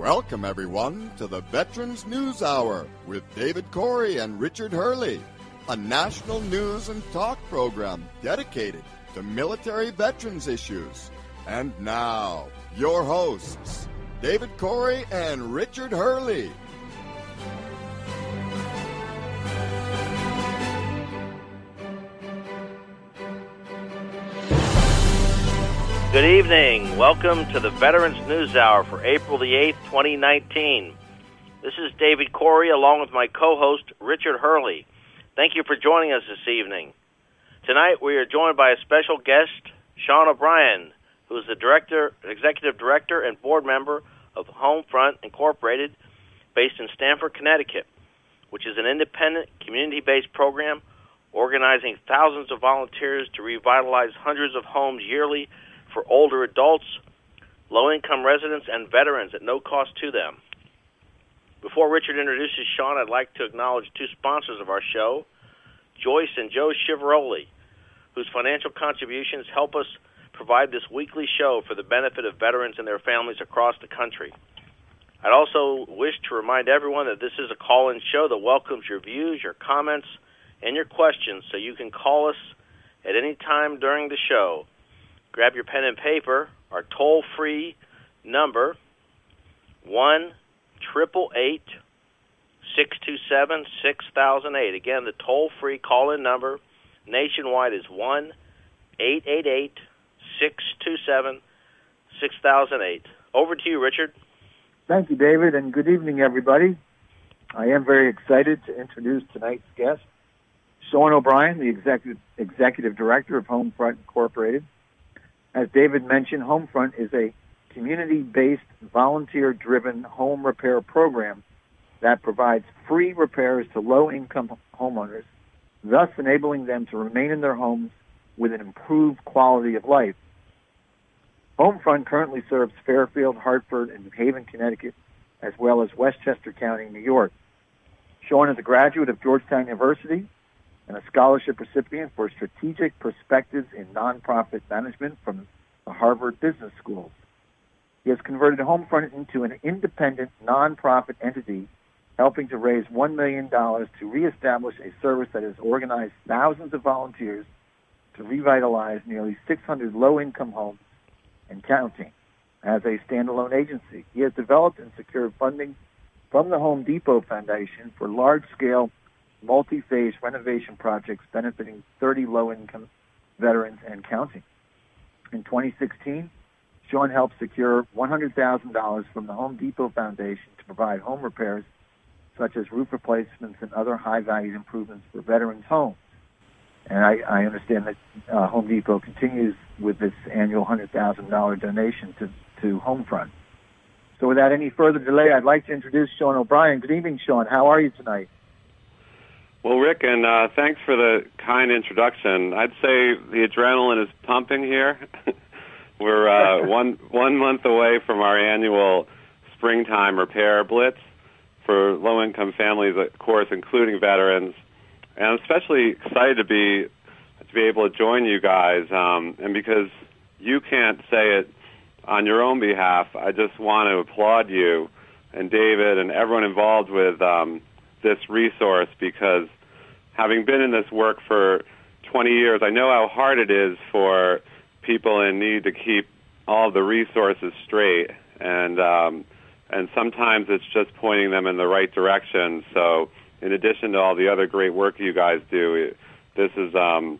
Welcome, everyone, to the Veterans News Hour with David Corey and Richard Hurley, a national news and talk program dedicated to military veterans issues. And now, your hosts, David Corey and Richard Hurley. Good evening. Welcome to the Veterans News Hour for April the 8th, 2019. This is David Corey along with my co-host, Richard Hurley. Thank you for joining us this evening. Tonight we are joined by a special guest, Sean O'Brien, who is the executive director and board member of Homefront Incorporated, based in Stamford, Connecticut, which is an independent, community-based program organizing thousands of volunteers to revitalize hundreds of homes yearly for older adults, low-income residents, and veterans at no cost to them. Before Richard introduces Sean, I'd like to acknowledge two sponsors of our show, Joyce and Joe Chivaroli, whose financial contributions help us provide this weekly show for the benefit of veterans and their families across the country. I'd also wish to remind everyone that this is a call-in show that welcomes your views, your comments, and your questions, so you can call us at any time during the show. Grab your pen and paper. Our toll-free number, 1-888-627-6008. Again, the toll-free call-in number nationwide is 1-888-627-6008. Over to you, Richard. Thank you, David, and good evening, everybody. I am very excited to introduce tonight's guest, Sean O'Brien, the executive director of Homefront Incorporated. As David mentioned, Homefront is a community-based, volunteer-driven home repair program that provides free repairs to low-income homeowners, thus enabling them to remain in their homes with an improved quality of life. Homefront currently serves Fairfield, Hartford, and New Haven, Connecticut, as well as Westchester County, New York. Sean is a graduate of Georgetown University and a scholarship recipient for Strategic Perspectives in Nonprofit Management from the Harvard Business School. He has converted Homefront into an independent nonprofit entity, helping to raise $1 million to reestablish a service that has organized thousands of volunteers to revitalize nearly 600 low-income homes and counting. As a standalone agency, he has developed and secured funding from the Home Depot Foundation for large-scale multi-phase renovation projects benefiting 30 low-income veterans and counting. In 2016, Sean helped secure $100,000 from the Home Depot Foundation to provide home repairs such as roof replacements and other high-value improvements for veterans' homes. And I understand that Home Depot continues with this annual $100,000 donation to Homefront. So without any further delay, I'd like to introduce Sean O'Brien. Good evening, Sean. How are you tonight? Well, Rick, and thanks for the kind introduction. I'd say the adrenaline is pumping here. We're one month away from our annual springtime repair blitz for low-income families, of course, including veterans. And I'm especially excited to be able to join you guys. And because you can't say it on your own behalf, I just want to applaud you and David and everyone involved with this resource, because having been in this work for 20 years, I know how hard it is for people in need to keep all the resources straight, and sometimes it's just pointing them in the right direction. So in addition to all the other great work you guys do, this is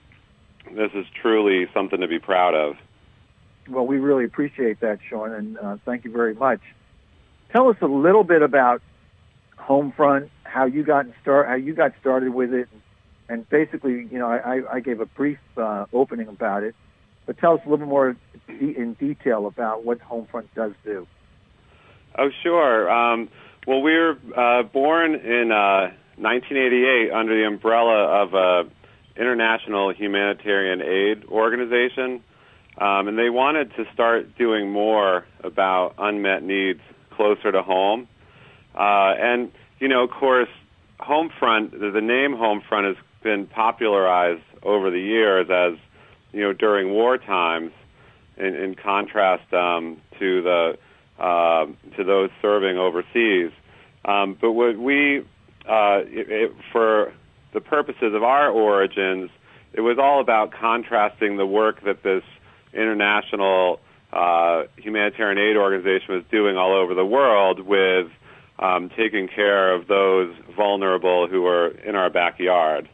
truly something to be proud of. Well, we really appreciate that, Sean, and thank you very much. Tell us a little bit about Homefront, how you got started with it, and basically, I gave a brief opening about it, but tell us a little more in detail about what Homefront does do. Oh, sure. Well, we were born in 1988 under the umbrella of an international humanitarian aid organization, and they wanted to start doing more about unmet needs closer to home. And, of course, Homefront, the name Homefront has been popularized over the years as, during war times, in contrast to the to those serving overseas. But what we, for the purposes of our origins, it was all about contrasting the work that this international humanitarian aid organization was doing all over the world with taking care of those vulnerable who are in our backyard.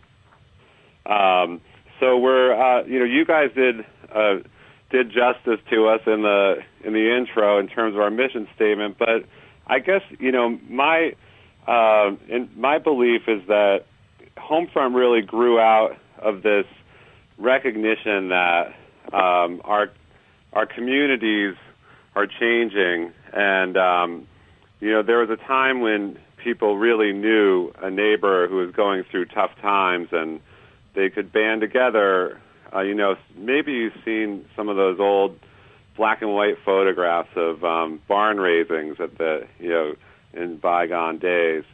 So we're, you guys did justice to us in the intro in terms of our mission statement, but I guess my belief is that Homefront really grew out of this recognition that our communities are changing, and there was a time when people really knew a neighbor who was going through tough times, and they could band together. Maybe you've seen some of those old black and white photographs of barn raisings at in bygone days,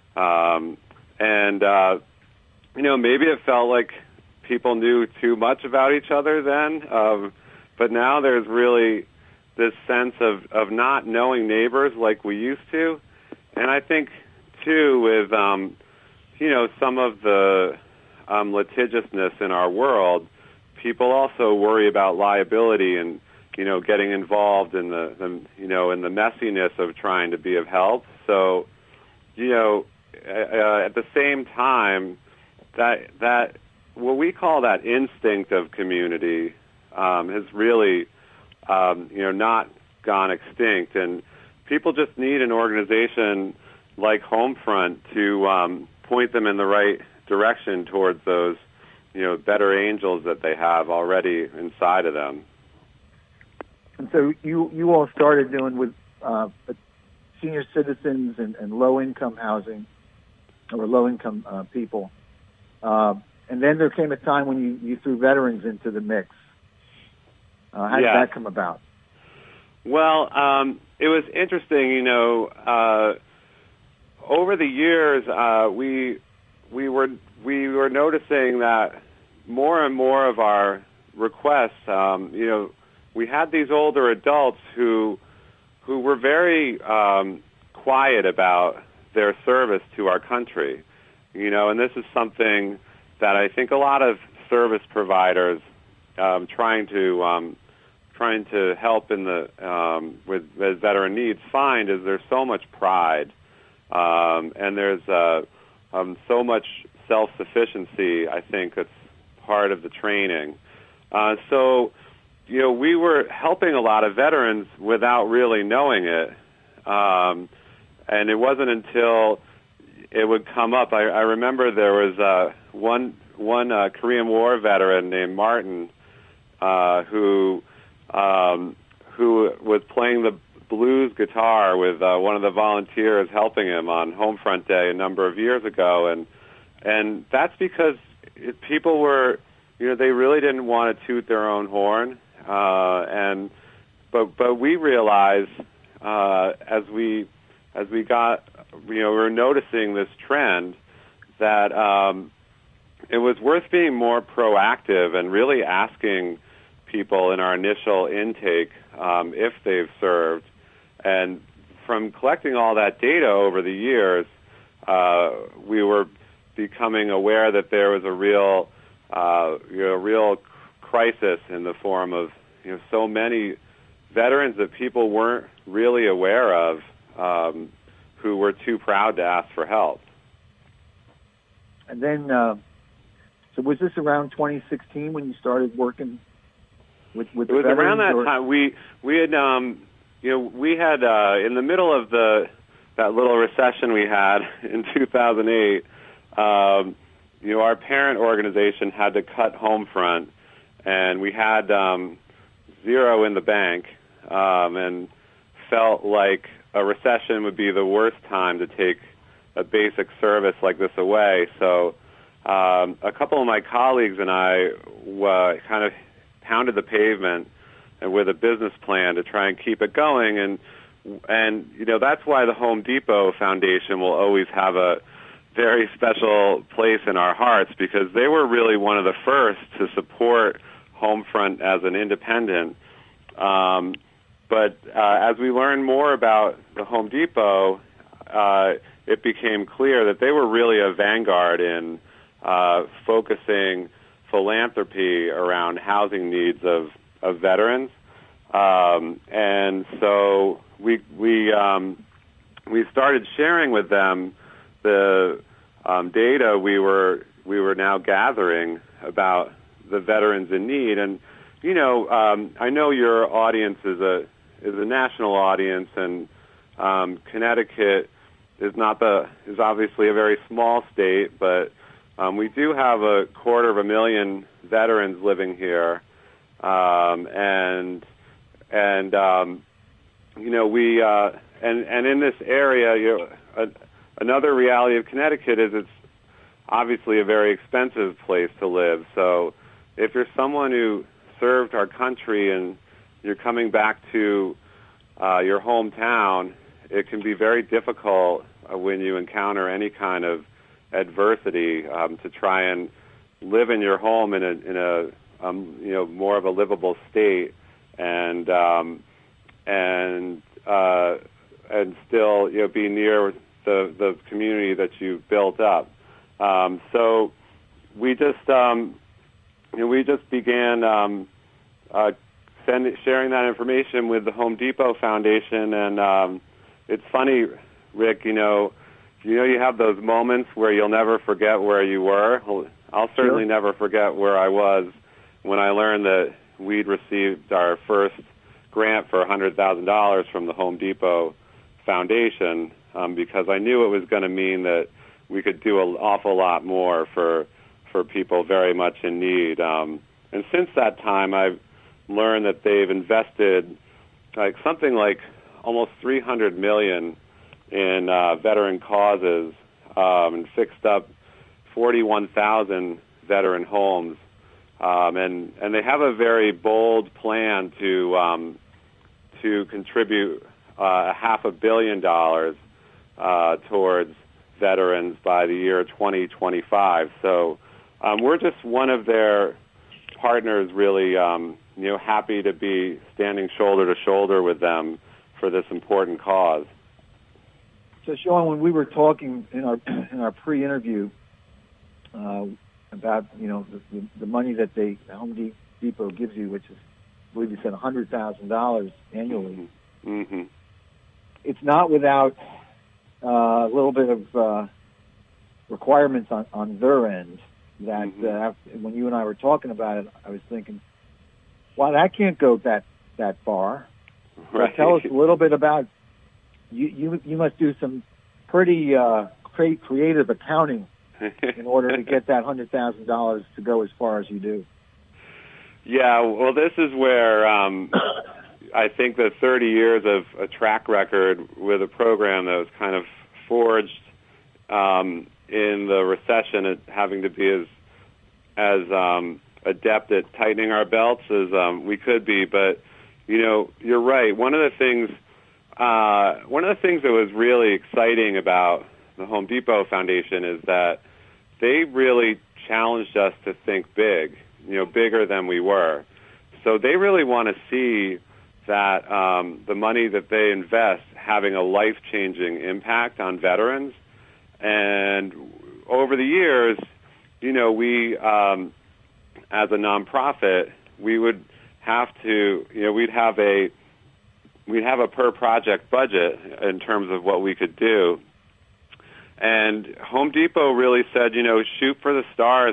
maybe it felt like people knew too much about each other then, but now there's really this sense of not knowing neighbors like we used to, and I think too with some of the litigiousness in our world, people also worry about liability and getting involved in the in the messiness of trying to be of help. So at the same time, that what we call that instinct of community has really not gone extinct, and people just need an organization like Homefront to point them in the right direction towards those better angels that they have already inside of them. And so you all started doing with senior citizens and low-income housing, or low-income people. And then there came a time when you threw veterans into the mix. How did that come about? Well, it was interesting. Over the years, we were noticing that more and more of our requests, we had these older adults who were very quiet about their service to our country, and this is something that I think a lot of service providers trying to help in the with veteran needs find is there's so much pride, and there's so much self-sufficiency. I think that's part of the training. So we were helping a lot of veterans without really knowing it, and it wasn't until it would come up. I remember there was one Korean War veteran named Martin who was playing the blues guitar with one of the volunteers helping him on Homefront Day a number of years ago, and that's because people were, they really didn't want to toot their own horn, but we realized as we got, we were noticing this trend that it was worth being more proactive and really asking people in our initial intake if they've served. And from collecting all that data over the years, we were becoming aware that there was a real crisis in the form of so many veterans that people weren't really aware of, who were too proud to ask for help. And then, so was this around 2016 when you started working with the veterans? It was around that time. We had we had in the middle of that little recession we had in 2008. Our parent organization had to cut Homefront, and we had zero in the bank, and felt like a recession would be the worst time to take a basic service like this away. So a couple of my colleagues and I kind of pounded the pavement and with a business plan to try and keep it going. And that's why the Home Depot Foundation will always have a very special place in our hearts, because they were really one of the first to support Homefront as an independent. But as we learned more about the Home Depot, it became clear that they were really a vanguard in focusing philanthropy around housing needs of veterans. And so we started sharing with them the data we were now gathering about the veterans in need. And you know, I know your audience is a national audience, and Connecticut is obviously a very small state, but we do have 250,000 veterans living here, and you know, we and in this area, you know, another reality of Connecticut is it's obviously a very expensive place to live. So if you're someone who served our country and you're coming back to your hometown, it can be very difficult when you encounter any kind of adversity to try and live in your home in a you know, more of a livable state, and still, you know, be near the community that you built up. So we just began sharing that information with the Home Depot Foundation, and it's funny, Rick. You have those moments where you'll never forget where you were. I'll certainly never forget where I was when I learned that we'd received our first grant for $100,000 from the Home Depot Foundation, because I knew it was going to mean that we could do an awful lot more for people very much in need. And since that time, I've learned that they've invested something like almost $300 million in veteran causes, and fixed up 41,000 veteran homes. And they have a very bold plan to contribute $500 million towards veterans by the year 2025. So we're just one of their partners, really, happy to be standing shoulder to shoulder with them for this important cause. So, Sean, when we were talking in our pre-interview about the money that Home Depot gives you, which is, I believe you said $100,000 annually, mm-hmm. It's not without a little bit of requirements on their end. That when you and I were talking about it, I was thinking, well, that can't go that far. Right. So tell us a little bit about you must do some pretty creative accounting in order to get that $100,000 to go as far as you do. Yeah, well, this is where I think the 30 years of a track record with a program that was kind of forged in the recession, having to be as adept at tightening our belts as we could be. But you're right. One of the things that was really exciting about the Home Depot Foundation is that they really challenged us to think big, bigger than we were. So they really want to see that the money that they invest having a life-changing impact on veterans. And over the years, we, as a nonprofit, we would have to, we'd have a per project budget in terms of what we could do. And Home Depot really said, shoot for the stars.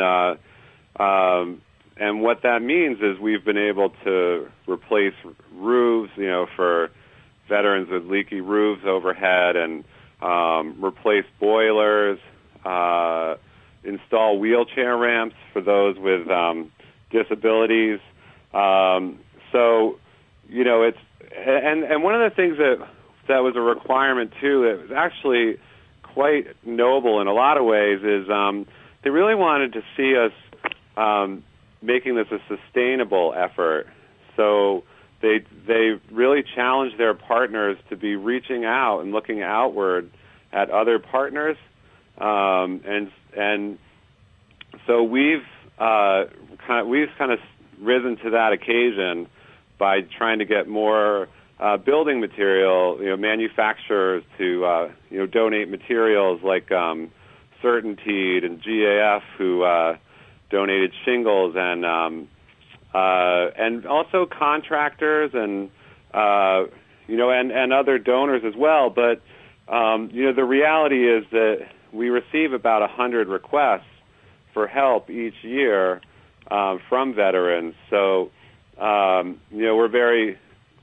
And what that means is we've been able to replace roofs, for veterans with leaky roofs overhead, and replace boilers, install wheelchair ramps for those with disabilities. So, it's and one of the things that was a requirement too, that was actually quite noble in a lot of ways, is they really wanted to see us making this a sustainable effort. So they really challenged their partners to be reaching out and looking outward at other partners, and so we've kind of risen to that occasion by trying to get more building material, manufacturers to donate materials like CertainTeed and GAF, who donated shingles, and also contractors and and other donors as well. But the reality is that we receive about 100 requests for help each year from veterans. So we're very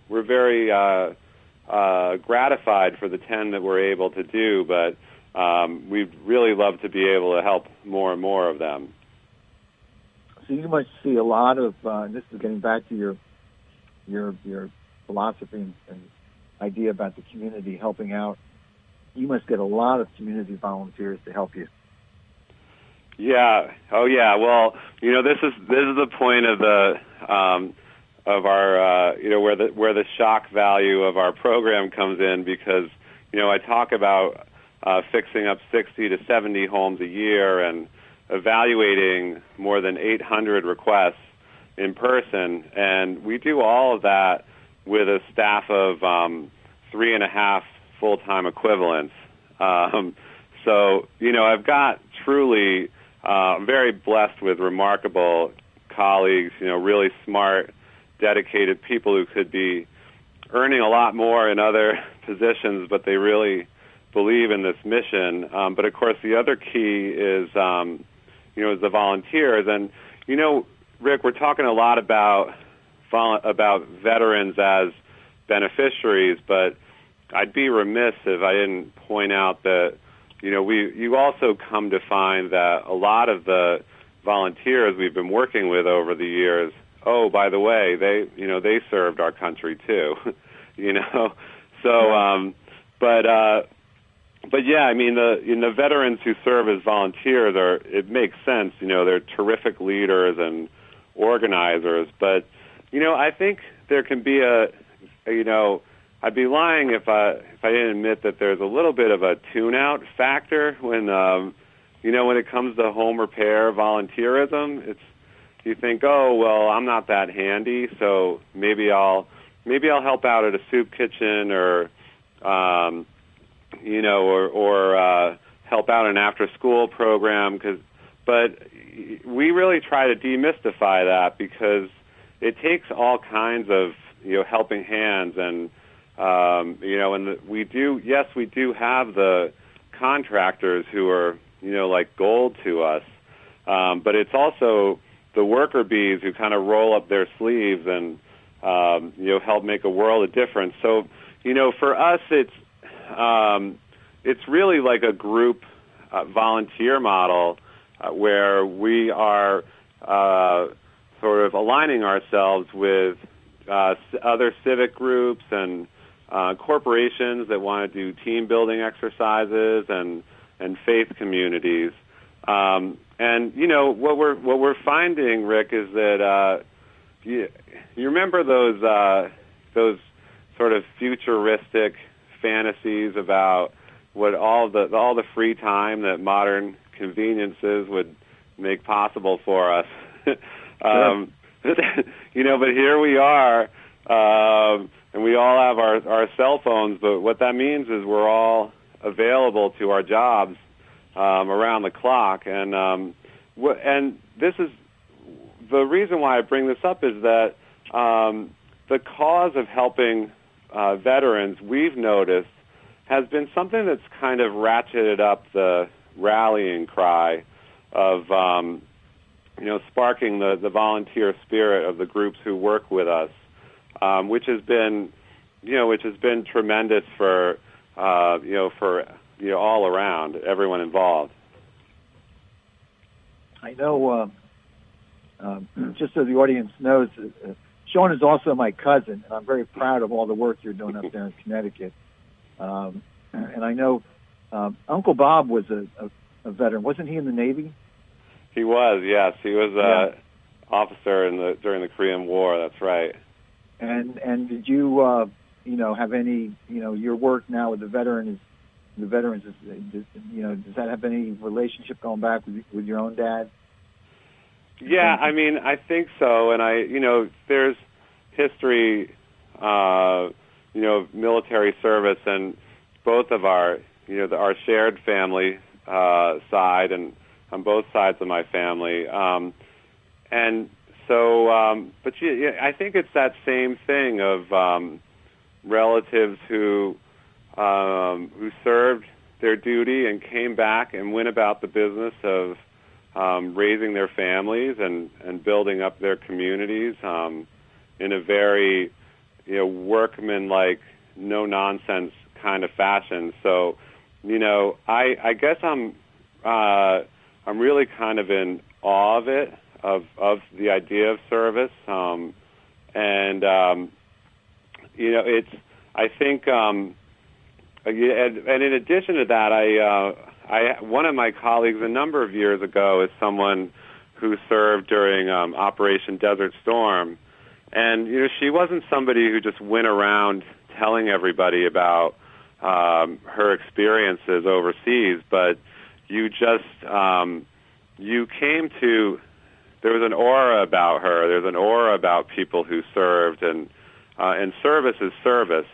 gratified for the 10 that we're able to do, but we'd really love to be able to help more and more of them. So you must see a lot of, this is getting back to your philosophy and idea about the community helping out. You must get a lot of community volunteers to help you. Yeah. Oh, yeah. Well, this is the point of the of our where the shock value of our program comes in, because I talk about fixing up 60 to 70 homes a year and evaluating more than 800 requests in person, and we do all of that with a staff of 3.5 full-time equivalents. So I've got truly I'm very blessed with remarkable colleagues, really smart, dedicated people who could be earning a lot more in other positions, but they really believe in this mission. But of course, the other key is, is the volunteers. And Rick, we're talking a lot about veterans as beneficiaries, but I'd be remiss if I didn't point out that you also come to find that a lot of the volunteers we've been working with over the years, oh, by the way, they served our country too, So, but yeah, I mean the veterans who serve as volunteers it makes sense. They're terrific leaders and organizers. But I think there can be I'd be lying if I didn't admit that there's a little bit of a tune-out factor when when it comes to home repair volunteerism. You think, oh well, I'm not that handy, so maybe I'll help out at a soup kitchen or help out an after-school program. But we really try to demystify that, because it takes all kinds of helping hands, and we do have the contractors who are like gold to us, but it's also the worker bees who kind of roll up their sleeves and help make a world of difference. So for us, it's really like a group volunteer model where we are sort of aligning ourselves with other civic groups and corporations that want to do team building exercises and faith communities. And what we're finding, Rick, is that you remember those sort of futuristic fantasies about what all the free time that modern conveniences would make possible for us. But here we are, and we all have our cell phones. But what that means is we're all available to our jobs around the clock. And this is the reason why I bring this up, is that the cause of helping veterans, we've noticed, has been something that's kind of ratcheted up the rallying cry of sparking the volunteer spirit of the groups who work with us, which has been tremendous for all around, everyone involved. I know. Just so the audience knows, Sean is also my cousin, and I'm very proud of all the work you're doing up there in Connecticut. And I know Uncle Bob was a veteran. Wasn't he in the Navy? He was, yes. He was an officer during the Korean War. That's right. And did you have any your work now with the veterans? Does that have any relationship going back with your own dad? Yeah, I mean, I think so. And there's history, military service, and both of our our shared family side, and on both sides of my family, and so, I think it's that same thing of relatives who served their duty and came back and went about the business of raising their families and building up their communities in a very workman-like, no-nonsense kind of fashion. So, I guess I'm really kind of in awe of it, of the idea of service, it's, I think, and in addition to that, one of my colleagues a number of years ago is someone who served during Operation Desert Storm, and she wasn't somebody who just went around telling everybody about her experiences overseas, but you just you came to. There was an aura about her. There's an aura about people who served, and service is service.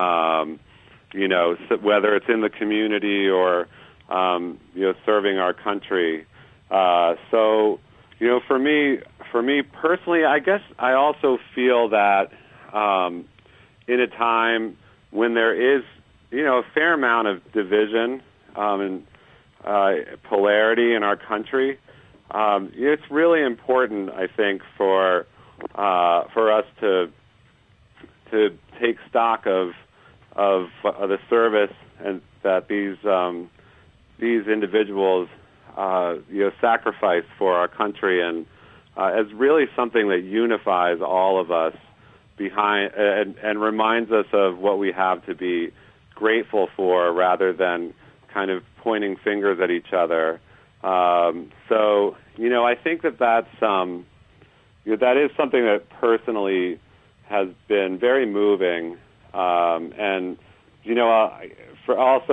Whether it's in the community or serving our country. So, for me personally, I guess I also feel that in a time when there is a fair amount of division and polarity in our country. It's really important, I think, for us to take stock of the service and that these individuals sacrifice for our country, and as really something that unifies all of us behind and reminds us of what we have to be grateful for, rather than kind of pointing fingers at each other. So, I think that that's that is something that personally has been very moving, and for also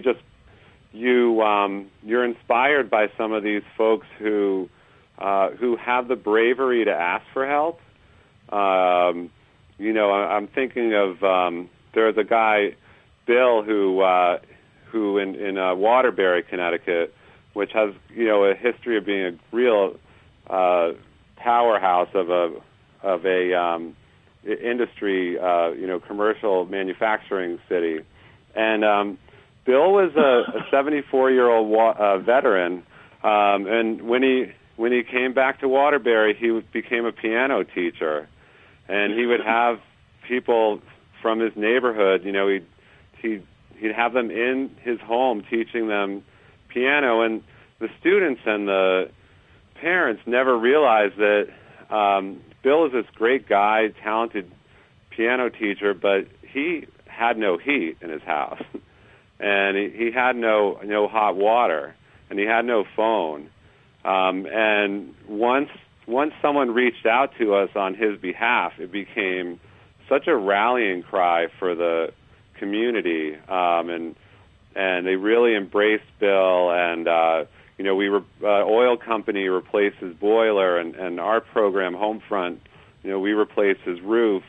you're inspired by some of these folks who have the bravery to ask for help. I'm thinking of there's a guy, Bill, who in Waterbury, Connecticut, which has a history of being a real powerhouse of a industry, commercial manufacturing city, and Bill was a 74-year-old veteran, and when he came back to Waterbury, he became a piano teacher, and he would have people from his neighborhood. He'd have them in his home teaching them piano, and the students and the parents never realized that Bill is this great guy, talented piano teacher, but he had no heat in his house, and he had no hot water, and he had no phone. And once someone reached out to us on his behalf, it became such a rallying cry for the community, and they really embraced Bill, and oil company replaced his boiler, and our program, Homefront, we replaced his roof,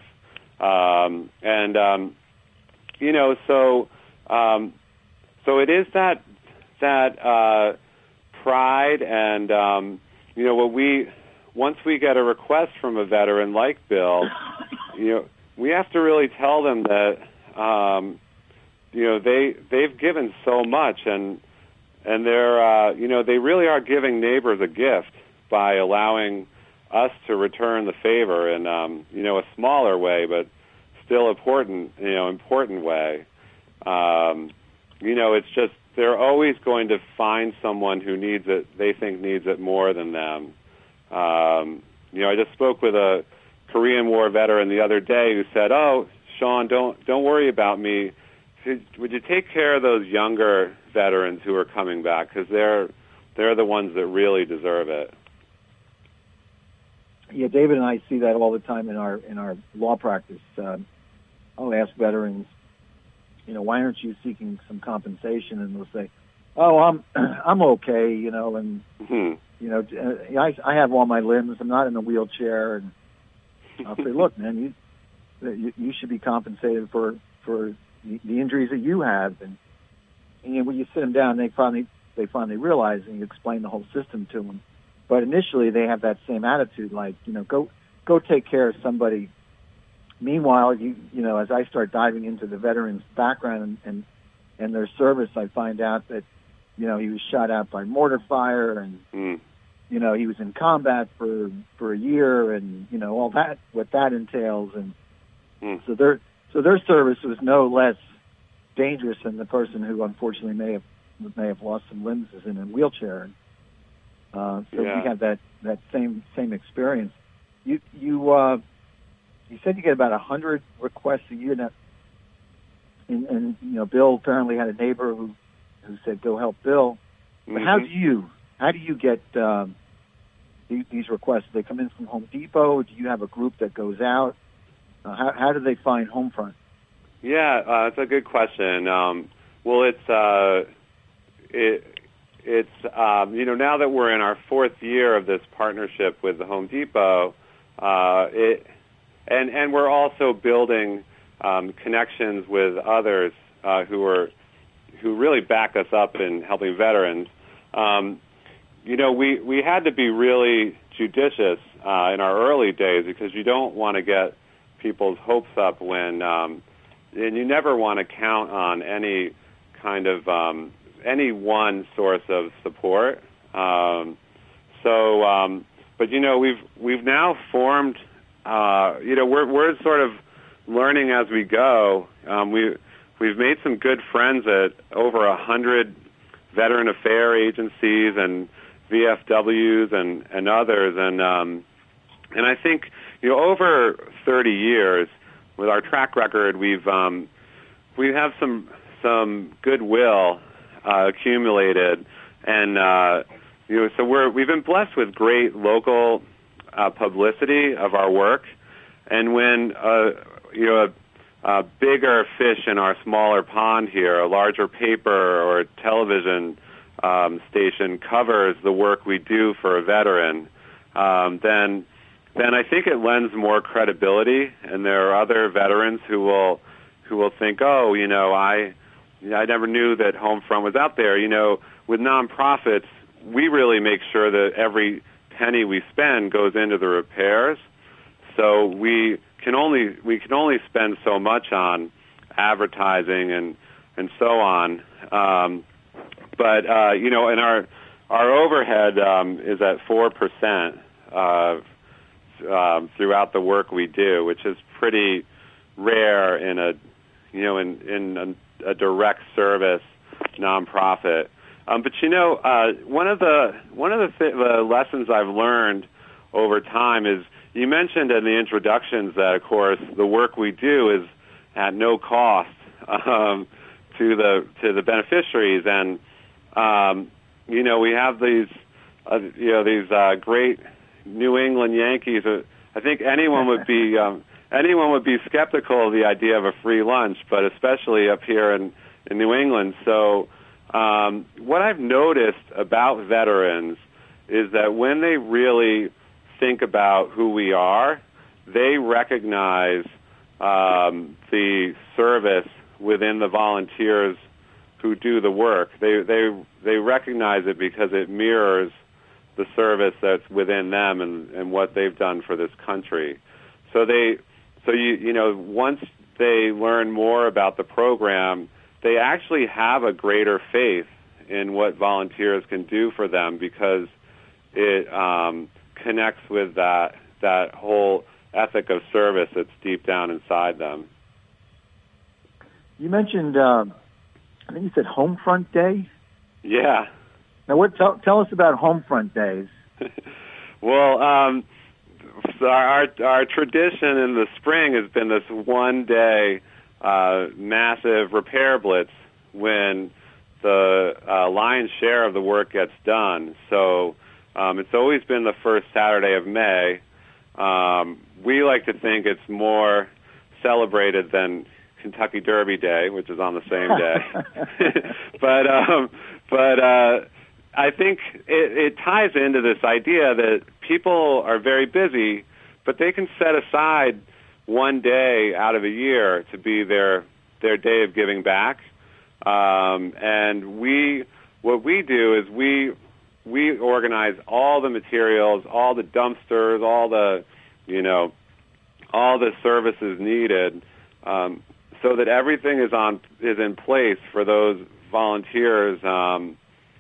so it is that pride, and once we get a request from a veteran like Bill, we have to really tell them that they've given so much, and they're they really are giving neighbors a gift by allowing us to return the favor in a smaller way, but still important way. It's just they're always going to find someone who needs it. They think needs it more than them. I just spoke with a Korean War veteran the other day who said, "Oh, Sean, don't worry about me. Would you take care of those younger veterans who are coming back, because they're the ones that really deserve it." Yeah, David and I see that all the time in our law practice. I'll ask veterans, why aren't you seeking some compensation? And they'll say, "Oh, I'm okay," and I have all my limbs. I'm not in a wheelchair. And I'll say, "Look, man, that you should be compensated for the injuries that you have. And when you sit them down, they finally realize, and you explain the whole system to them. But initially, they have that same attitude, like, go take care of somebody. Meanwhile, as I start diving into the veteran's background and their service, I find out that, he was shot out by mortar fire, and he was in combat for a year, and all that, what that entails, and so their service was no less dangerous than the person who unfortunately may have lost some limbs, is in a wheelchair. So we have that same experience. You said you get about 100 requests a year now, and Bill apparently had a neighbor who said go help Bill. But how do you get these requests? Do they come in from Home Depot? Do you have a group that goes out? How do they find Homefront? Yeah, that's a good question. Well, it's now that we're in our fourth year of this partnership with the Home Depot, and we're also building connections with others who really back us up in helping veterans. We had to be really judicious in our early days, because you don't want to get people's hopes up when, and you never want to count on any kind of any one source of support. But we've now formed. We're sort of learning as we go. We've made some good friends at over 100 veteran affair agencies and VFWs and others, and I think over 30 years with our track record, we have some goodwill accumulated, and so we've been blessed with great local publicity of our work, and when a bigger fish in our smaller pond here, a larger paper or television station covers the work we do for a veteran, then I think it lends more credibility, and there are other veterans who will think, I never knew that Homefront was out there. With nonprofits, we really make sure that every penny we spend goes into the repairs. So we can only spend so much on advertising and so on. But and our overhead is at 4% throughout the work we do, which is pretty rare in a direct service nonprofit. But one of the lessons I've learned over time is, you mentioned in the introductions that, of course, the work we do is at no cost to the beneficiaries, and we have these great New England Yankees. I think anyone would be skeptical of the idea of a free lunch, but especially up here in New England. So what I've noticed about veterans is that when they really think about who we are, they recognize the service within the volunteers who do the work. They recognize it because it mirrors the service that's within them and what they've done for this country. So once they learn more about the program, they actually have a greater faith in what volunteers can do for them, because it connects with that whole ethic of service that's deep down inside them. You mentioned, I think you said Homefront Day? Yeah. Now, tell us about Homefront Days. Well, our tradition in the spring has been this one-day massive repair blitz when the lion's share of the work gets done. So it's always been the first Saturday of May. We like to think it's more celebrated than Kentucky Derby Day, which is on the same day. But I think it ties into this idea that people are very busy, but they can set aside one day out of a year to be their day of giving back. And what we do is we organize all the materials, all the dumpsters, all the services needed, so that everything is in place for those volunteers. And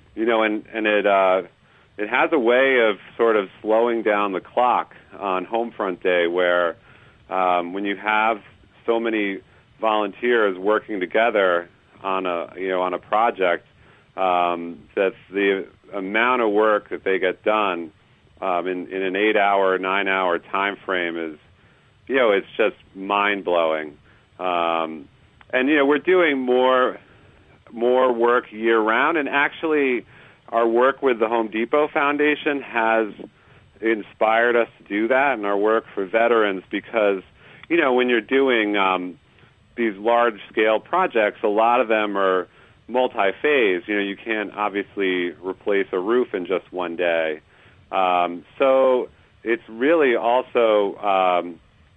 it has a way of sort of slowing down the clock on Homefront Day, where when you have so many volunteers working together on a project, that the amount of work that they get done in an 8-hour, 9-hour time frame is, it's just mind blowing. And we're doing more work year round, and actually, our work with the Home Depot Foundation has inspired us to do that, and our work for veterans, because when you're doing these large-scale projects, a lot of them are multi-phase. You can't obviously replace a roof in just one day. So it's really also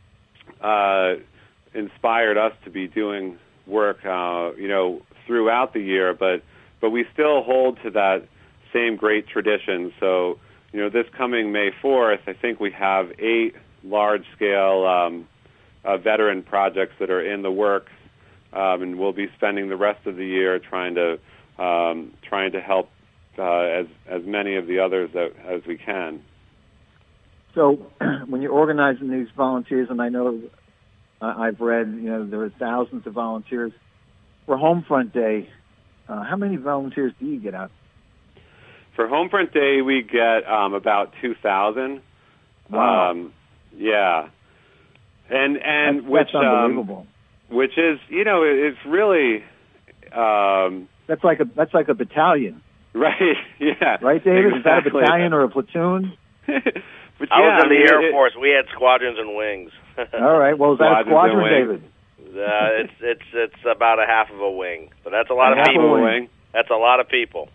inspired us to be doing work, throughout the year, but we still hold to that same great tradition. So, this coming May 4th, I think we have 8 large-scale veteran projects that are in the works, and we'll be spending the rest of the year trying to help as many of the others as we can. So, when you're organizing these volunteers, and I know I've read, there are thousands of volunteers for Homefront Day. How many volunteers do you get out? For Homefront Day, we get about 2,000. Wow. Yeah. And that's unbelievable. Which is, it's really that's like a battalion. Right. Yeah. Right, David? Exactly. Is that a battalion or a platoon? But I was in the Air Force. We had squadrons and wings. All right. Well, is that a squadron, David? It's about a half of a wing, but that's a lot of people. Wing. That's a lot of people.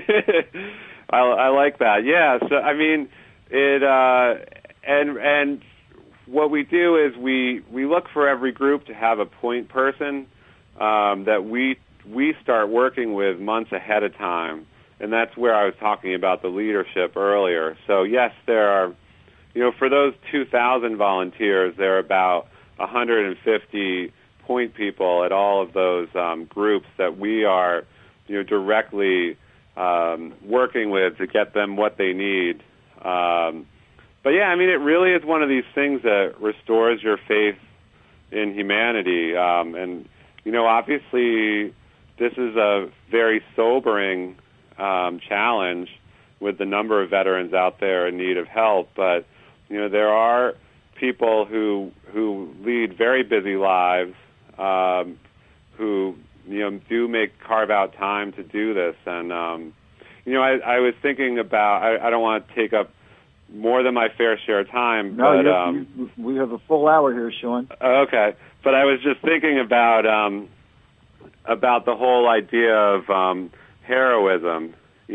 I like that. Yeah. So I mean, it and what we do is we look for every group to have a point person that we start working with months ahead of time, and that's where I was talking about the leadership earlier. So yes, there are, for those 2,000 volunteers, there are about 150 point people at all of those groups that we are, directly working with to get them what they need. But yeah, I mean, it really is one of these things that restores your faith in humanity. And, obviously this is a very sobering challenge with the number of veterans out there in need of help. But, there are people who lead very busy lives, who, do carve out time to do this. And, I was thinking about, I don't want to take up more than my fair share of time. No, but, we have a full hour here, Sean. Okay. But I was just thinking about the whole idea of heroism,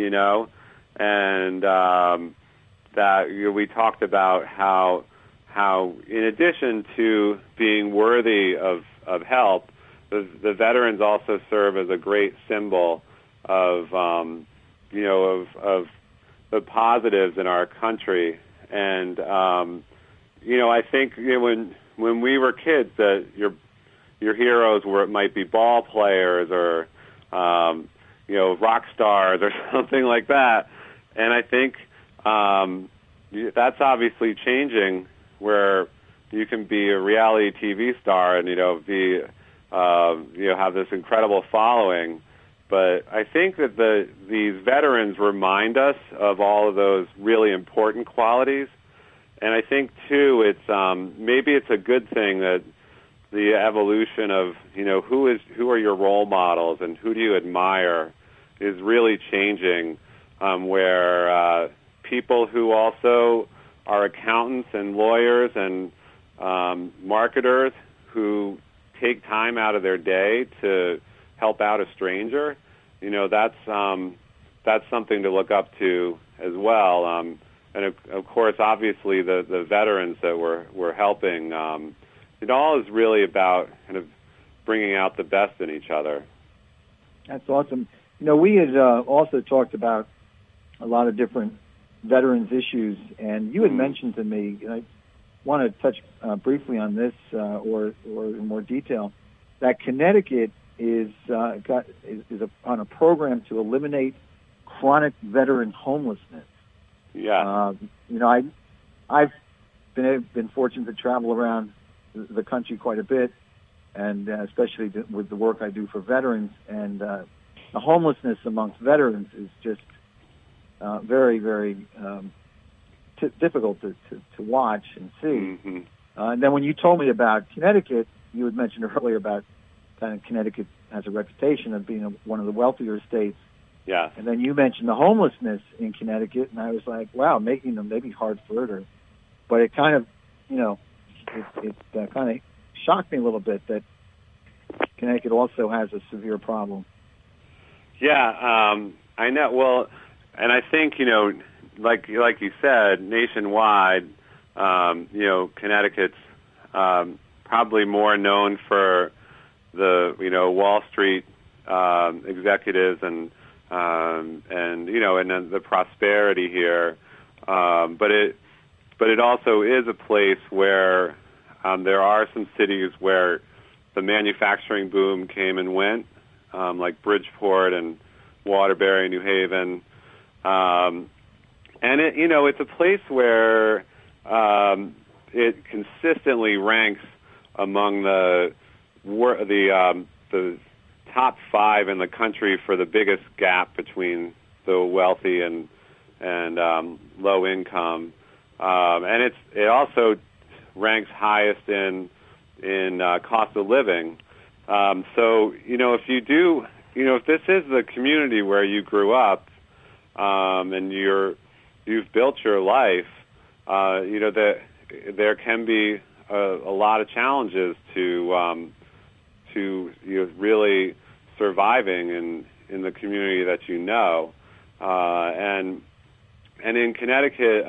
and that we talked about how in addition to being worthy of help, the veterans also serve as a great symbol of the positives in our country. And I think when we were kids, that your heroes might be ball players or rock stars or something like that. And I think that's obviously changing, where you can be a reality TV star and have this incredible following. But I think that these veterans remind us of all of those really important qualities. And I think too, it's maybe it's a good thing that the evolution of who are your role models and who do you admire is really changing, where people who also are accountants and lawyers and marketers who take time out of their day to help out a stranger, that's something to look up to as well. And of course, obviously, the veterans that we're helping, it all is really about kind of bringing out the best in each other. That's awesome. We had also talked about a lot of different veterans issues, and you had mentioned to me, and I want to touch briefly on this or in more detail, that Connecticut is on a program to eliminate chronic veteran homelessness. Yeah. I've been fortunate to travel around the country quite a bit, and especially with the work I do for veterans, and the homelessness amongst veterans is just very, very difficult to watch and see. Mm-hmm. And then when you told me about Connecticut, you had mentioned earlier about kind of Connecticut has a reputation of being one of the wealthier states. Yeah. And then you mentioned the homelessness in Connecticut, and I was like, wow, maybe Hartford, but it kind of, it kind of shocked me a little bit that Connecticut also has a severe problem. Yeah, I know. Well, and I think, like you said, nationwide, Connecticut's probably more known for the, Wall Street executives and then the prosperity here. But it also is a place where there are some cities where the manufacturing boom came and went, like Bridgeport and Waterbury, New Haven. And it's a place where it consistently ranks among the top 5 in the country for the biggest gap between the wealthy and low income, and it also ranks highest in cost of living. So if this is the community where you grew up, and you've built your life, that there can be a lot of challenges to really surviving in the community that and in Connecticut,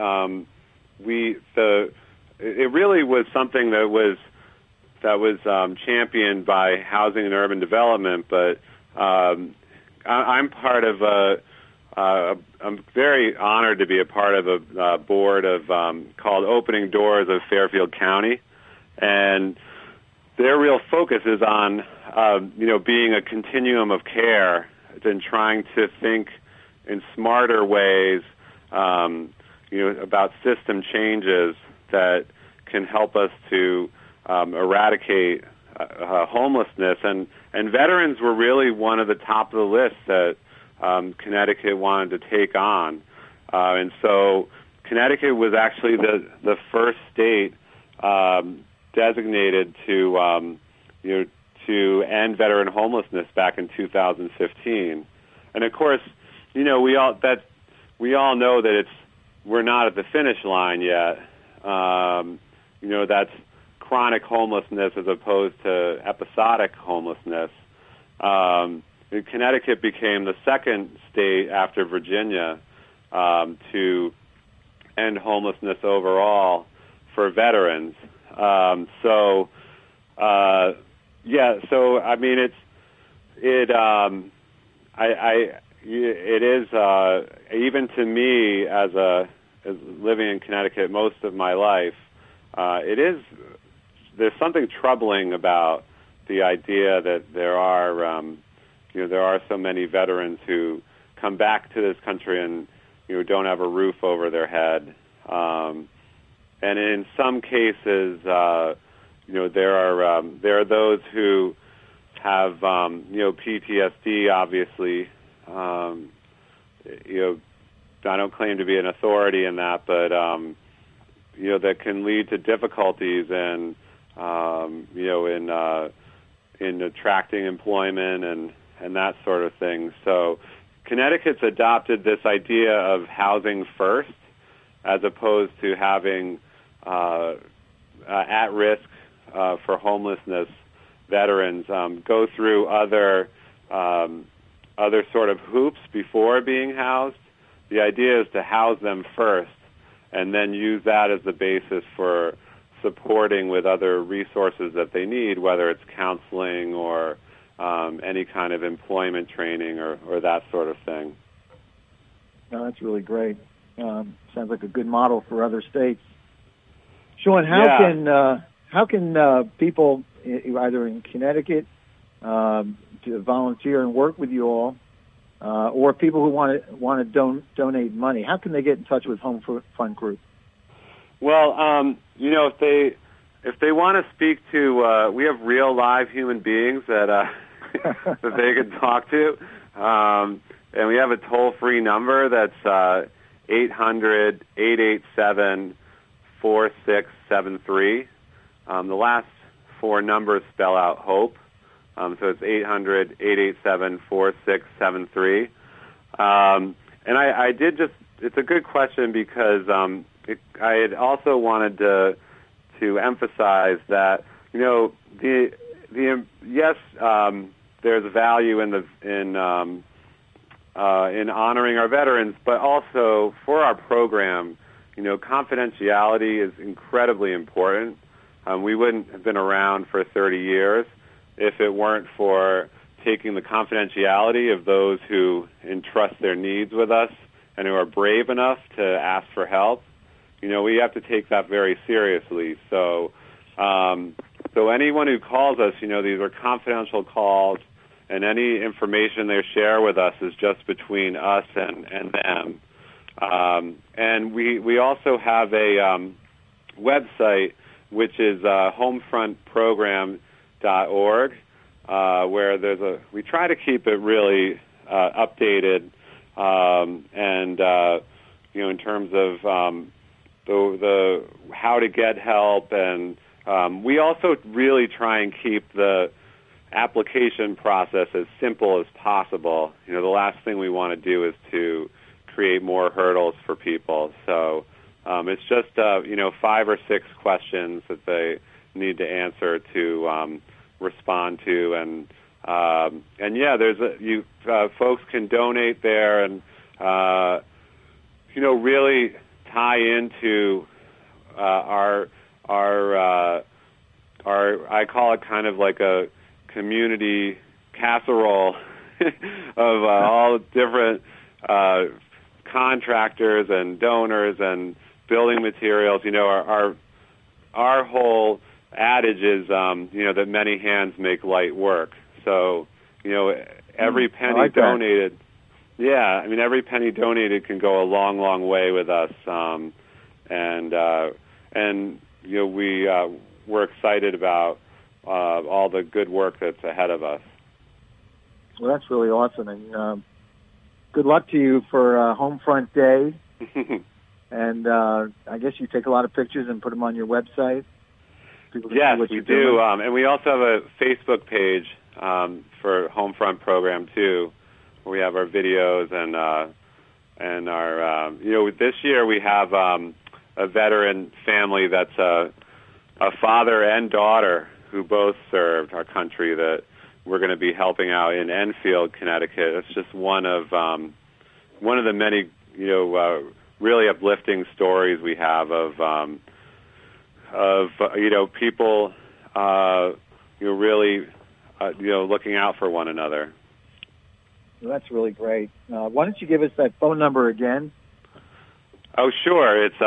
it really was something that was championed by Housing and Urban Development, but I'm part of I'm very honored to be a part of a board of called Opening Doors of Fairfield County, and their real focus is on being a continuum of care and trying to think in smarter ways about system changes that can help us to eradicate homelessness, and veterans were really one of the top of the list that Connecticut wanted to take on, and so Connecticut was actually the first state designated to end veteran homelessness back in 2015, and of course, we all know that we're not at the finish line yet. That's chronic homelessness as opposed to episodic homelessness. Connecticut became the second state after Virginia to end homelessness overall for veterans. So I mean, it is even to me as living in Connecticut most of my life. There's something troubling about the idea that there are so many veterans who come back to this country and don't have a roof over their head, and in some cases, there are those who have PTSD. Obviously, I don't claim to be an authority in that, but that can lead to difficulties in attracting employment and that sort of thing. So Connecticut's adopted this idea of housing first as opposed to having at risk for homelessness veterans go through other sort of hoops before being housed. The idea is to house them first and then use that as the basis for supporting with other resources that they need, whether it's counseling or any kind of employment training or that sort of thing. No, that's really great. Sounds like a good model for other states. Sean, how can people either in Connecticut to volunteer and work with you all, or people who want to donate money? How can they get in touch with Homefront Group? Well, if they want to speak to, we have real live human beings that that they can talk to, and we have a toll-free number that's 800-887-4673. The last four numbers spell out HOPE, so it's 800-887-4673. And I did it's a good question because I had also wanted to emphasize that, there's value in honoring our veterans, but also for our program, confidentiality is incredibly important. We wouldn't have been around for 30 years if it weren't for taking the confidentiality of those who entrust their needs with us and who are brave enough to ask for help. We have to take that very seriously. So anyone who calls us, these are confidential calls, and any information they share with us is just between us and them. And we also have a website, which is homefrontprogram.org, where we try to keep it really updated, and in terms of the how to get help, and we also really try and keep the application process as simple as possible. The last thing we want to do is to create more hurdles for people. So it's just 5 or 6 questions that they need to answer to respond to, and there's folks can donate there and really tie into our I call it kind of like a community casserole of all different contractors and donors and building materials. Our whole adage is that many hands make light work. So every penny donated. Yeah, every penny donated can go a long, long way with us, we're excited about all the good work that's ahead of us. Well, that's really awesome, and good luck to you for Homefront Day. And I guess you take a lot of pictures and put them on your website. Yes, we do, and we also have a Facebook page for Homefront Program too, where we have our videos and our this year we have a veteran family that's a father and daughter who both served our country that we're going to be helping out in Enfield, Connecticut. It's just one of the many really uplifting stories we have of people really looking out for one another. Well, that's really great. Why don't you give us that phone number again? Oh, sure. It's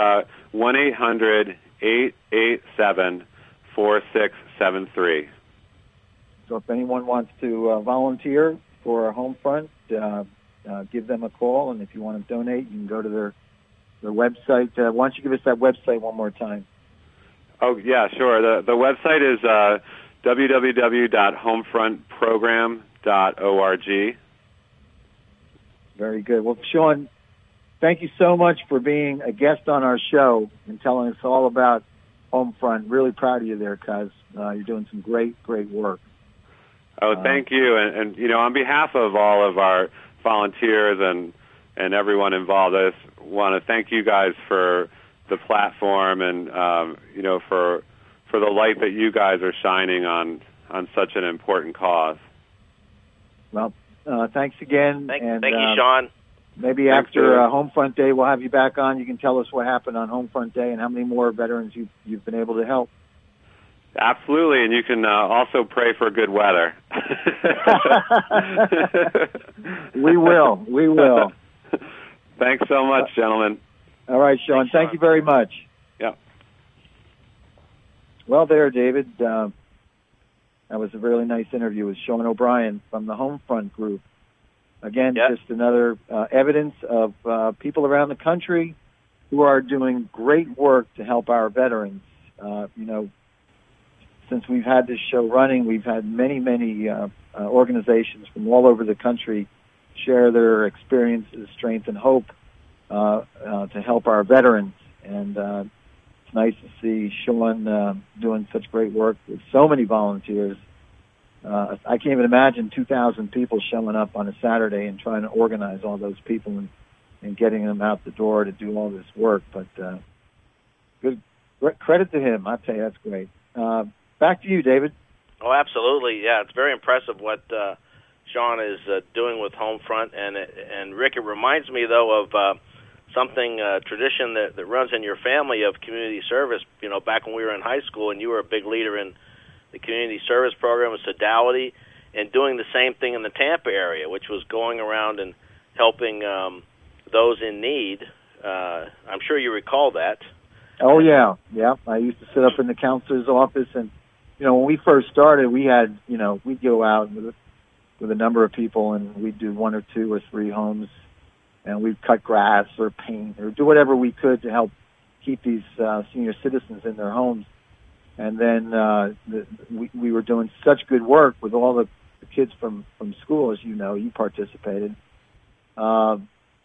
1-800-887-4673. So if anyone wants to volunteer for Homefront, give them a call. And if you want to donate, you can go to their website. Why don't you give us that website one more time? Oh, yeah, sure. The website is www.homefrontprogram.org. Very good. Well, Sean, thank you so much for being a guest on our show and telling us all about Homefront. Really proud of you there, cuz you're doing some great, great work. Oh, thank you. And on behalf of all of our volunteers and everyone involved, I just want to thank you guys for the platform and, for the light that you guys are shining on such an important cause. Well, thanks again. Thank you, Sean. Maybe Thanks, after David. Homefront Day, we'll have you back on. You can tell us what happened on Homefront Day and how many more veterans you've been able to help. Absolutely, and you can also pray for good weather. We will. Thanks so much, gentlemen. All right, Sean. Thanks, Thank you very much. Yeah. Well, there, David. That was a really nice interview with Sean O'Brien from the Homefront Group. Again, just another evidence of people around the country who are doing great work to help our veterans. Since we've had this show running, we've had many organizations from all over the country share their experiences, strength, and hope to help our veterans. And it's nice to see Sean doing such great work with so many volunteers. I can't even imagine 2,000 people showing up on a Saturday and trying to organize all those people and getting them out the door to do all this work. But good credit to him. I tell you, that's great. Back to you, David. Oh, absolutely. Yeah, it's very impressive what Sean is doing with Homefront. And Rick, it reminds me, though, of something, tradition that runs in your family of community service. You know, back when we were in high school and you were a big leader in the community service program with Sodality and doing the same thing in the Tampa area, which was going around and helping those in need. I'm sure you recall that. Oh, yeah. I used to sit up in the counselor's office, and, when we first started, we had, we'd go out with a number of people, and we'd do 1 or 2 or 3 homes, and we'd cut grass or paint or do whatever we could to help keep these senior citizens in their homes. And then we were doing such good work with all the kids from school, as you know, you participated, that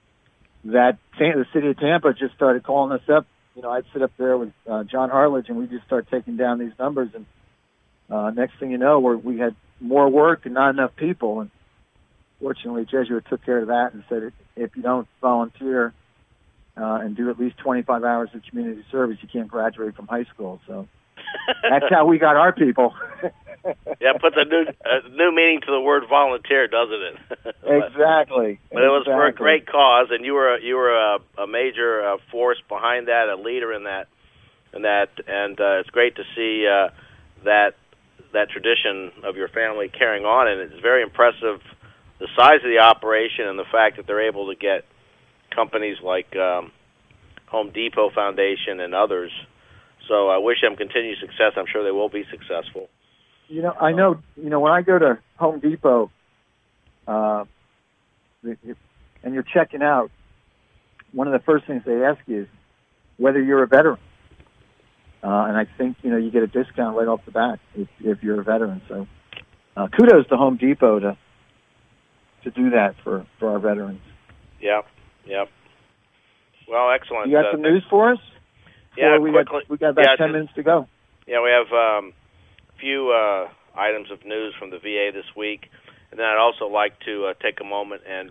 the city of Tampa just started calling us up. I'd sit up there with John Harledge, and we'd just start taking down these numbers. And next thing you know, we had more work and not enough people. And fortunately, Jesuit took care of that and said, if you don't volunteer and do at least 25 hours of community service, you can't graduate from high school. So that's how we got our people. Yeah, puts a new meaning to the word volunteer, doesn't it? Exactly. But it was for a great cause, and you were a major force behind that, a leader in that, and it's great to see that tradition of your family carrying on, and it's very impressive the size of the operation and the fact that they're able to get companies like Home Depot Foundation and others. So I wish them continued success. I'm sure they will be successful. I know, when I go to Home Depot and you're checking out, one of the first things they ask you is whether you're a veteran. And I think, you get a discount right off the bat if you're a veteran. So kudos to Home Depot to do that for our veterans. Yep. Well, excellent. You got some news for us? Yeah, we quickly. We got about 10 minutes to go. Yeah, we have a few items of news from the VA this week, and then I'd also like to take a moment and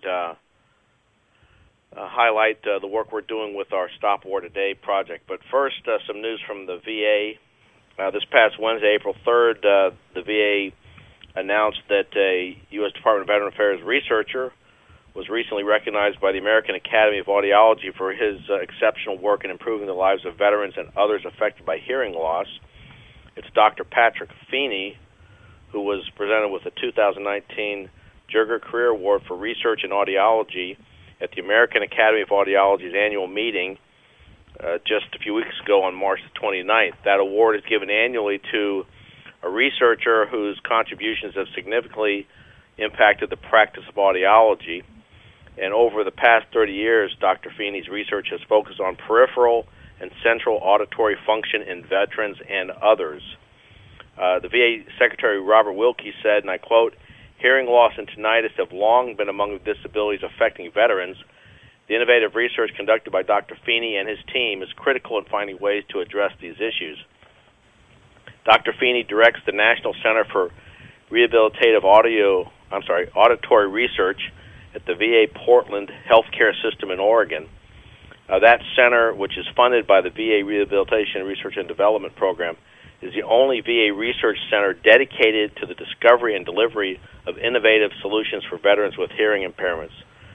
highlight the work we're doing with our Stop War Today project. But first, some news from the VA. This past Wednesday, April 3rd, the VA announced that a U.S. Department of Veteran Affairs researcher was recently recognized by the American Academy of Audiology for his exceptional work in improving the lives of veterans and others affected by hearing loss. It's Dr. Patrick Feeney, who was presented with the 2019 Jurger Career Award for Research in Audiology at the American Academy of Audiology's annual meeting just a few weeks ago on March the 29th. That award is given annually to a researcher whose contributions have significantly impacted the practice of audiology. And over the past 30 years, Dr. Feeney's research has focused on peripheral and central auditory function in veterans and others. The VA Secretary Robert Wilkie said, and I quote, "Hearing loss and tinnitus have long been among the disabilities affecting veterans. The innovative research conducted by Dr. Feeney and his team is critical in finding ways to address these issues." Dr. Feeney directs the National Center for Rehabilitative Auditory Research at the VA Portland Healthcare System in Oregon. That center, which is funded by the VA Rehabilitation Research and Development Program, is the only VA research center dedicated to the discovery and delivery of innovative solutions for veterans with hearing impairments.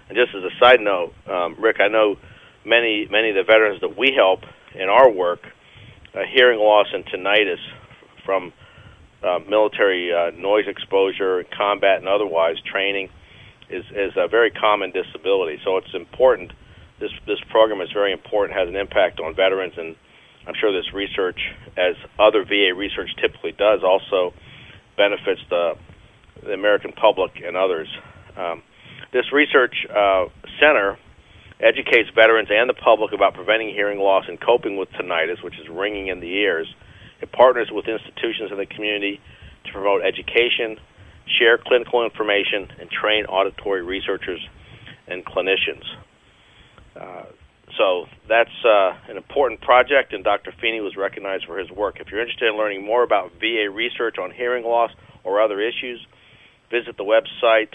And just as a side note, Rick, I know many of the veterans that we help in our work, hearing loss and tinnitus from military noise exposure, combat, and otherwise training is a very common disability. So it's important. This program is very important, has an impact on veterans, and I'm sure this research, as other VA research typically does, also benefits the American public and others. This research center educates veterans and the public about preventing hearing loss and coping with tinnitus, which is ringing in the ears. It partners with institutions in the community to promote education, share clinical information, and train auditory researchers and clinicians. So that's an important project, and Dr. Feeney was recognized for his work. If you're interested in learning more about VA research on hearing loss or other issues, visit the website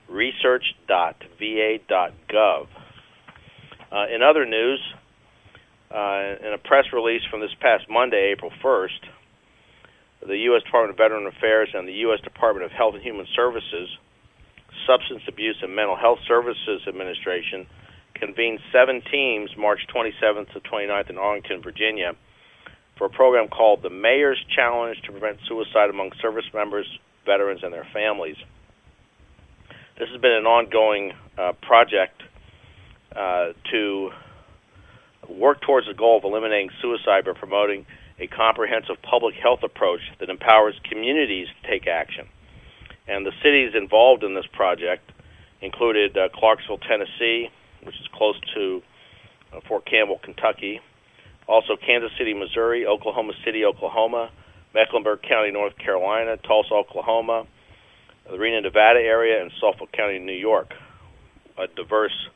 research.va.gov. In other news, in a press release from this past Monday, April 1st, the U.S. Department of Veteran Affairs and the U.S. Department of Health and Human Services, Substance Abuse and Mental Health Services Administration, convened 7 teams March 27th to 29th in Arlington, Virginia, for a program called the Mayor's Challenge to Prevent Suicide Among Service Members, Veterans, and Their Families. This has been an ongoing project to work towards the goal of eliminating suicide by promoting a comprehensive public health approach that empowers communities to take action. And the cities involved in this project included Clarksville, Tennessee, which is close to Fort Campbell, Kentucky, also Kansas City, Missouri, Oklahoma City, Oklahoma, Mecklenburg County, North Carolina, Tulsa, Oklahoma, the Reno, Nevada area, and Suffolk County, New York, a diverse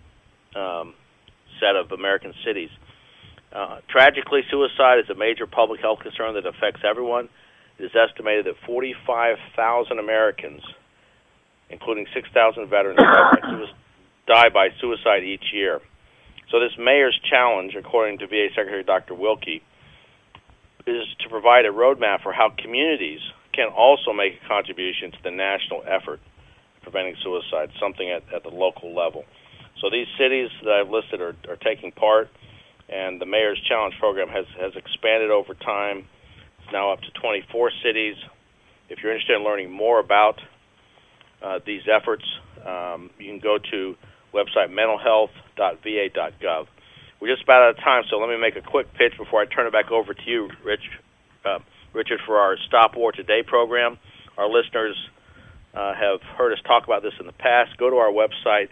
set of American cities. Tragically, suicide is a major public health concern that affects everyone. It is estimated that 45,000 Americans, including 6,000 veterans, die by suicide each year. So this Mayor's Challenge, according to VA Secretary Dr. Wilkie, is to provide a roadmap for how communities can also make a contribution to the national effort preventing suicide, something at the local level. So these cities that I've listed are taking part, and the Mayor's Challenge program has expanded over time. It's now up to 24 cities. If you're interested in learning more about these efforts, you can go to website mentalhealth.va.gov. We're just about out of time, so let me make a quick pitch before I turn it back over to you, Richard, for our Stop War Today program. Our listeners have heard us talk about this in the past. Go to our website,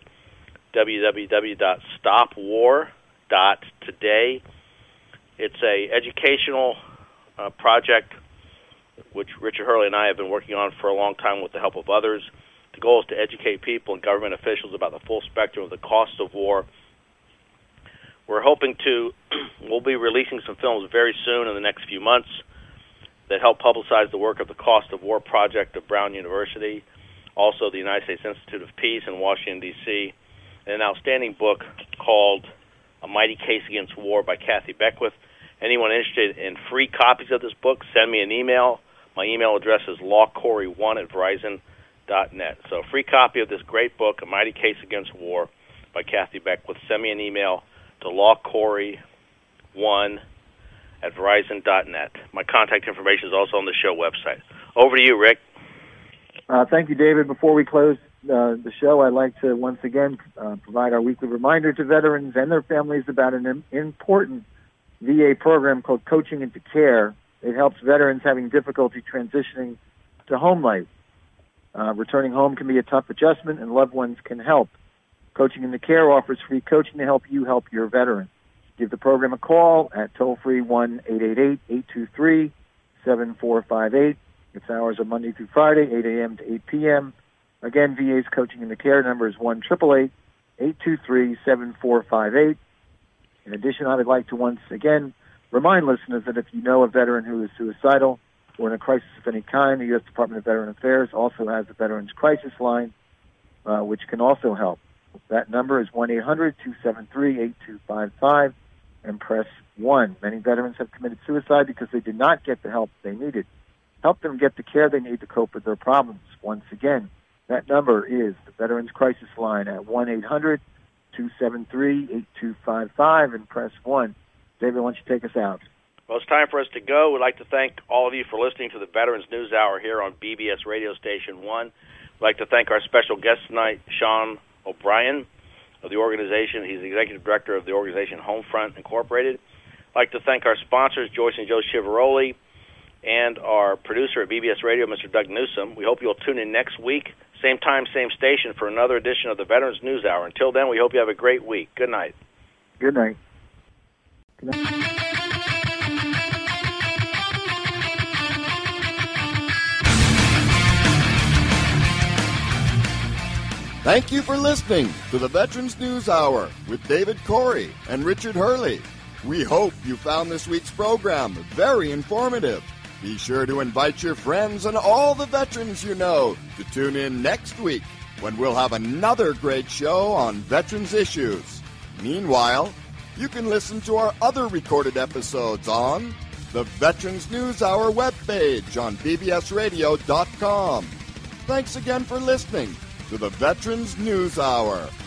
www.stopwar.today. It's a educational project which Richard Hurley and I have been working on for a long time with the help of others. The goal is to educate people and government officials about the full spectrum of the cost of war. We're hoping we'll be releasing some films very soon in the next few months that help publicize the work of the Cost of War Project of Brown University, also the United States Institute of Peace in Washington, D.C., and an outstanding book called A Mighty Case Against War by Kathy Beckwith. Anyone interested in free copies of this book, send me an email. My email address is lawcorey1@verizon.net. So a free copy of this great book, A Mighty Case Against War by Kathy Beckwith. Send me an email to lawcorey1@verizon.net. My contact information is also on the show website. Over to you, Rick. Thank you, David. Before we close the show, I'd like to once again provide our weekly reminder to veterans and their families about an important VA program called Coaching into Care. It helps veterans having difficulty transitioning to home life. Returning home can be a tough adjustment, and loved ones can help. Coaching into Care offers free coaching to help you help your veteran. Give the program a call at toll-free 1-888-823-7458. Its hours are Monday through Friday, 8 a.m. to 8 p.m. Again, VA's Coaching into Care number is 1-888-823-7458. In addition, I would like to once again remind listeners that if you know a veteran who is suicidal or in a crisis of any kind, the U.S. Department of Veteran Affairs also has a Veterans Crisis Line, which can also help. That number is 1-800-273-8255 and press 1. Many veterans have committed suicide because they did not get the help they needed. Help them get the care they need to cope with their problems. Once again, That number is the Veterans Crisis Line at 1-800-273-8255 and press 1. David, why don't you take us out? Well, it's time for us to go. We'd like to thank all of you for listening to the Veterans News Hour here on BBS Radio Station 1. We'd like to thank our special guest tonight, Sean O'Brien of the organization. He's the Executive Director of the organization Homefront Incorporated. I'd like to thank our sponsors, Joyce and Joe Chivaroli, and our producer at BBS Radio, Mr. Doug Newsom. We hope you'll tune in next week, same time, same station, for another edition of the Veterans News Hour. Until then, we hope you have a great week. Good night. Good night. Good night. Thank you for listening to the Veterans News Hour with David Corey and Richard Hurley. We hope you found this week's program very informative. Be sure to invite your friends and all the veterans you know to tune in next week when we'll have another great show on veterans issues. Meanwhile, you can listen to our other recorded episodes on the Veterans News Hour webpage on bbsradio.com. Thanks again for listening to the Veterans News Hour.